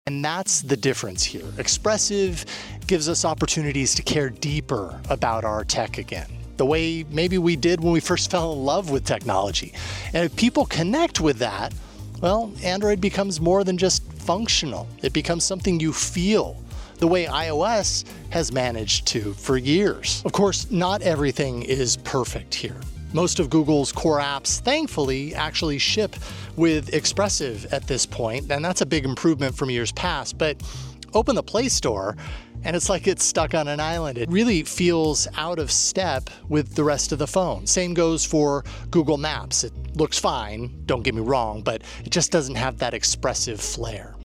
And that's the difference here. Expressive gives us opportunities to care deeper about our tech again, the way maybe we did when we first fell in love with technology. And if people connect with that, well, Android becomes more than just functional. It becomes something you feel, the way iOS has managed to for years. Of course, not everything is perfect here. Most of Google's core apps, thankfully, actually ship with Expressive at this point, and that's a big improvement from years past. But open the Play Store, and it's like it's stuck on an island. It really feels out of step with the rest of the phone. Same goes for Google Maps. It looks fine, don't get me wrong, but it just doesn't have that expressive flair.